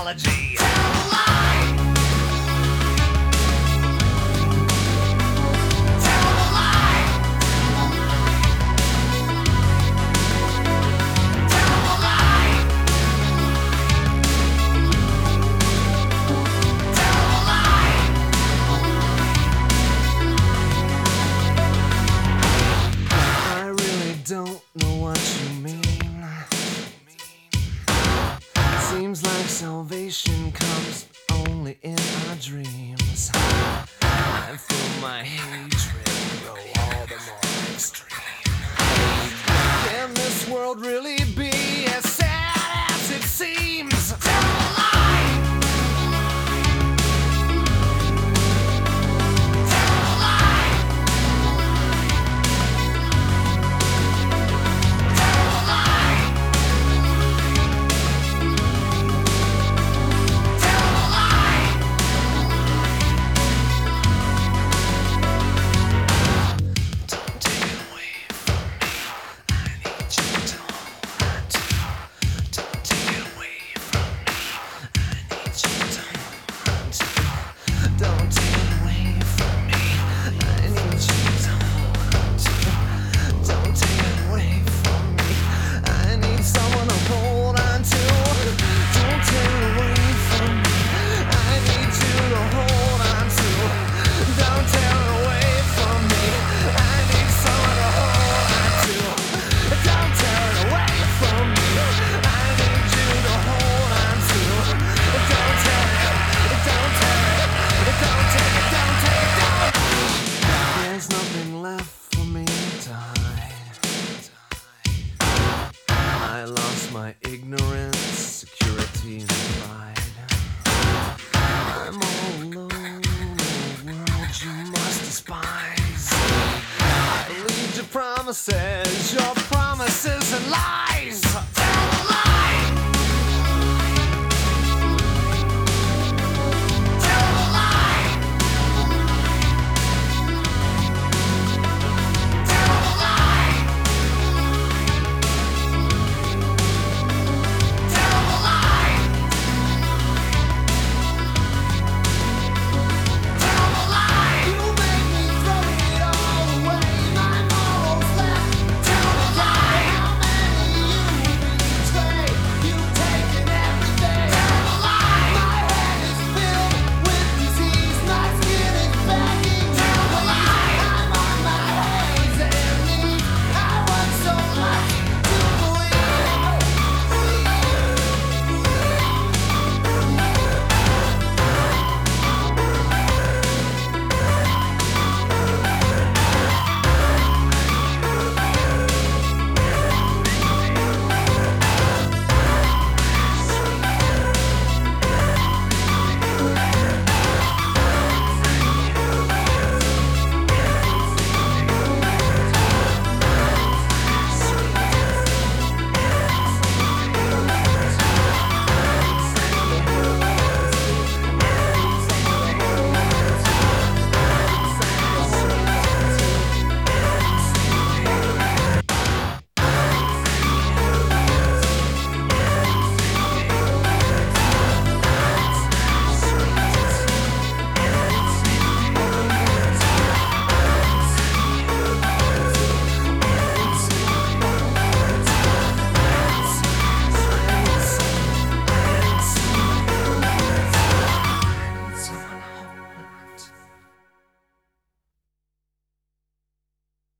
apology. Tell a lie. Tell a lie. Tell a lie. Tell a lie. I really don't know what you mean. Seems like salvation comes only in our dreams. I feel my hatred grow all the more extreme. Can this world really be as sad as it seems? Tell a lie. Tell a lie. Tell a lie. Tell a lie. Don't take it away from me. I need you to hold on to. Don't take it away from me. I need you to hold on to. Don't take it away from me. I need you to hold on to. Don't take it away from me. I need someone to hold on to. Don't take it away from me. I need you to hold on to. Don't tear it away from me. I need someone to hold on to. Don't tear it away from me. I need you to hold on to. Don't tear it. Don't tear it. Don't take it. Don't take it. Don't. There's nothing left for me to hide. I lost my ignorance, security, and pride. I'm all alone in a world you must despise. I believed your promises and lies.